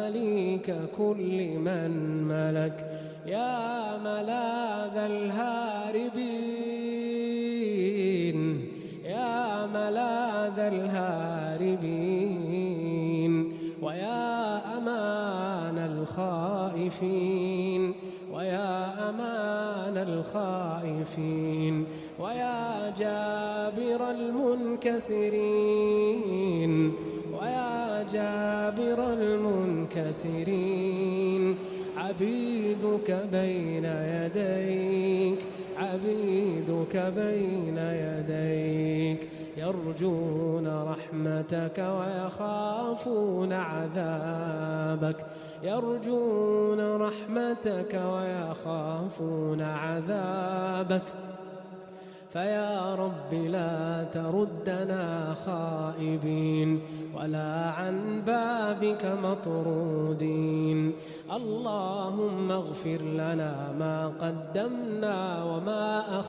مليك كل من ملك، يا ملاذ الهاربين، يا ملاذ الهاربين، ويا أمان الخائفين، ويا أمان الخائفين، ويا جابر المنكسرين، ويا جابر المنكسرين. عبيدك بين يديك، عبيدك بين يديك، يرجون رحمتك ويخافون عذابك، يرجون رحمتك ويخافون عذابك. فيا رب لا تردنا خائبين ولا عن بابك مطرودين. اللهم اغفر لنا ما قدمنا وما أخرنا